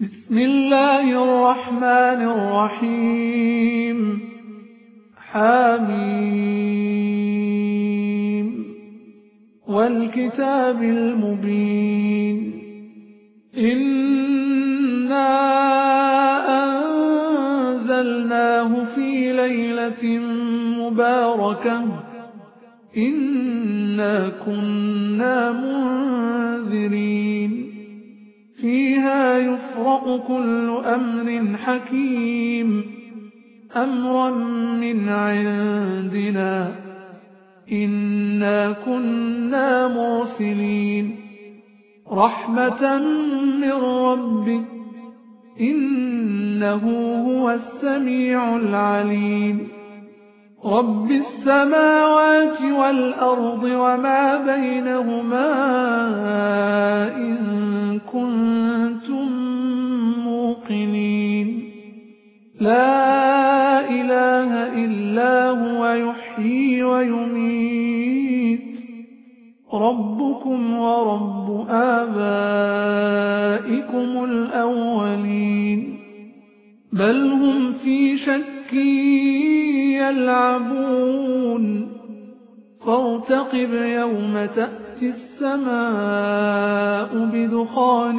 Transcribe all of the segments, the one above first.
بسم الله الرحمن الرحيم. حميم والكتاب المبين. إنا أنزلناه في ليلة مباركة إنا كنا منذرين فيها يفرق كل أمر حكيم أمرا من عندنا إنا كنا مرسلين رحمة من ربك إنه هو السميع العليم. رب السماوات والأرض وما بينهما إن كنتم موقنين. لا إله إلا هو يحيي ويميت ربكم ورب آبائكم الأولين بل هم في شك يلعبون فارتقب يوم تأتي السماء بدخان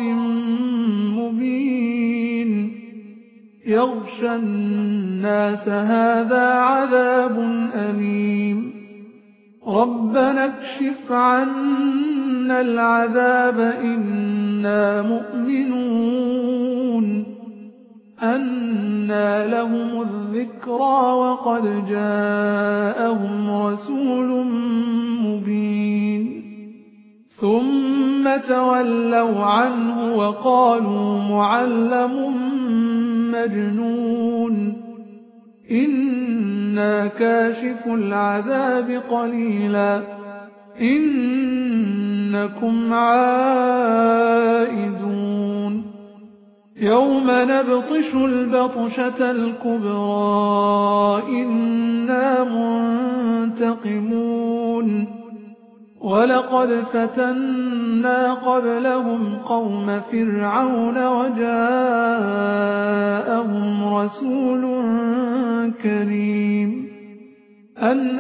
مبين يغشى الناس هذا عذاب أليم. ربنا اكشف عنا العذاب إنا مؤمنون. أنى لهم الذكرى وقد جاءهم رسول مبين ثم تولوا عنه وقالوا معلم مجنون إنا كاشف العذاب قليلا إنكم عائدون. يوم نبطش البطشة الكبرى إنا منتقمون ولقد فتنا قبلهم قوم فرعون وجاءهم رسول كريم أن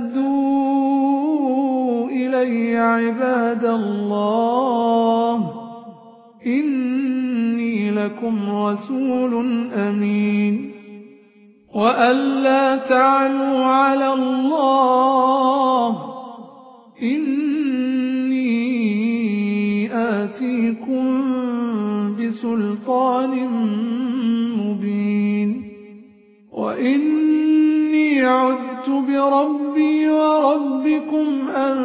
أدوا إلي عباد الله إني لكم رسول أمين وأن لا تعلوا على الله إني آتيكم بسلطان مبين وإني عذت بربي وربكم أن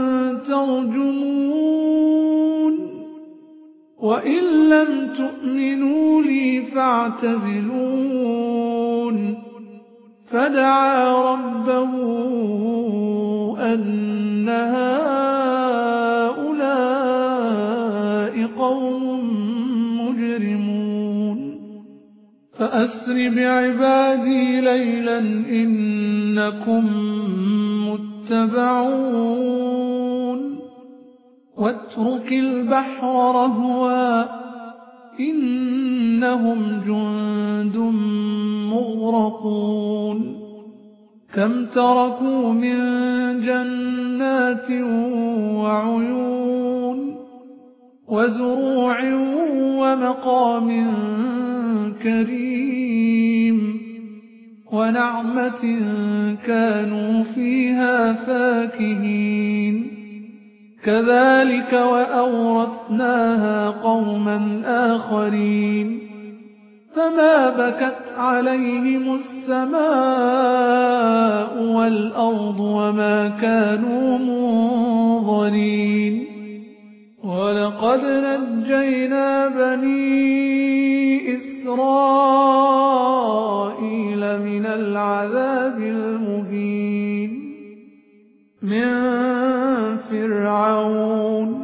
ترجمون وإن لم تؤمنوا لي فاعتزلون. فدعا ربه أن هؤلاء قوم مجرمون فأسر بعبادي ليلا إنكم متبعون واترك البحر رهوا إنهم جند مغرقون كم تركوا من جنات وعيون وزروع ومقام كريم ونعمة كانوا فيها فاكهين كذلك وأورثناها قوما آخرين فما بكت عليهم السماء والأرض وما كانوا منظرين. ولقد نجينا بني إسرائيل من العذاب المهين من فرعون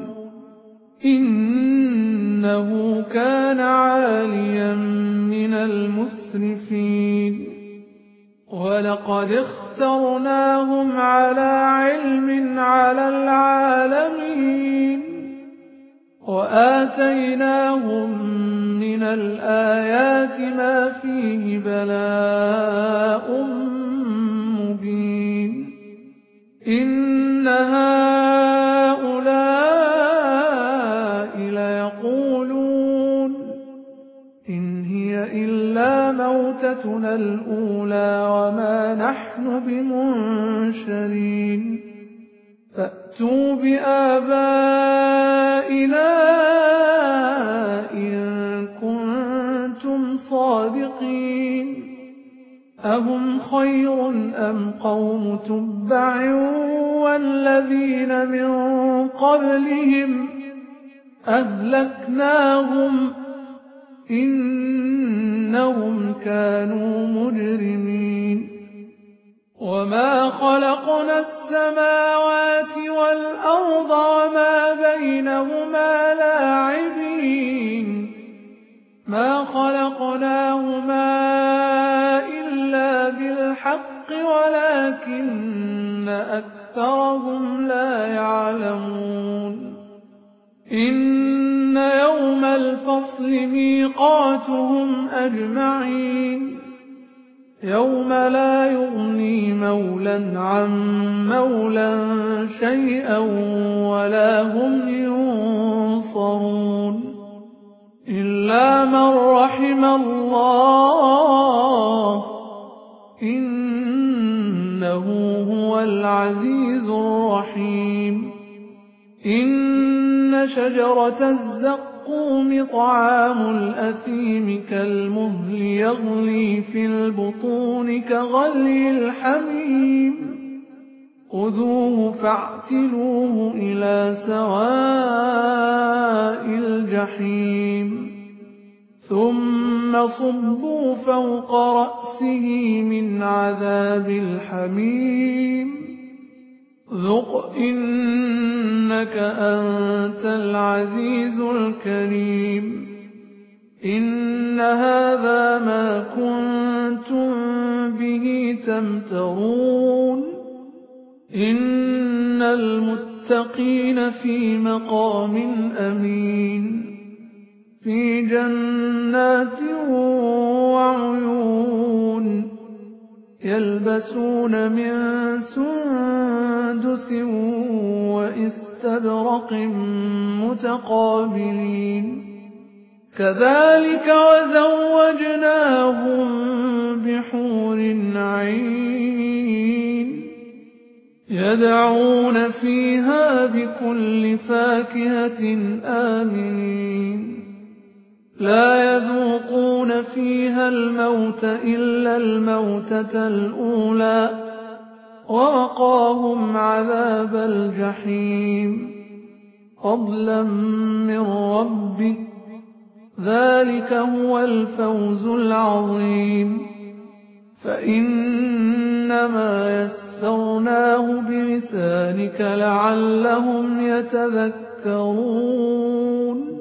إنه كان عاليا من المسرفين ولقد اخترناهم على علم على العالمين وآتيناهم من الآيات ما فيه بلاء مبين إن هؤلاء ليقولون إن هي إلا موتتنا الأولى وما نحن بمنشرين فأتوا بآبائنا إن كنتم صادقين أهم خير أم قوم تبع والذين من قبلهم أهلكناهم إنهم كانوا مجرمين وما خلقنا السماوات والأرض وما بينهما لاعبين ما خلقناهما إلا بالحق ولكن أكثرهم لا يعلمون إن يوم الفصل ميقاتهم أجمعين يوم لا يغني مولى عن مولى شيئا ولا هم ينصرون إلا من رحم الله إنه هو العزيز الرحيم إن شجرة الزقوم طعام الأثيم كالمهل يغلي في البطون كغلي الحميم خذوه فاعتلوه إلى سواء الجحيم ثم صبوا فوق رأسه من عذاب الحميم ذق إنك أنت العزيز الكريم إن هذا ما كنتم به تمترون إن المتقين في مقام أمين في جنات وعيون يلبسون من سندس وإستبرق متقابلين كذلك وزوجناهم بحور عين يدعون فيها بكل فاكهة آمنين لا يذوقون فيها الموت إلا الموتة الأولى ووقاهم عذاب الجحيم فضلا من ربك ذلك هو الفوز العظيم فإنما يسرناه بلسانك لعلهم يتذكرون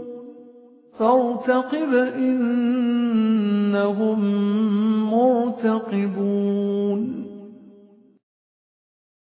فارتقب إنهم مرتقبون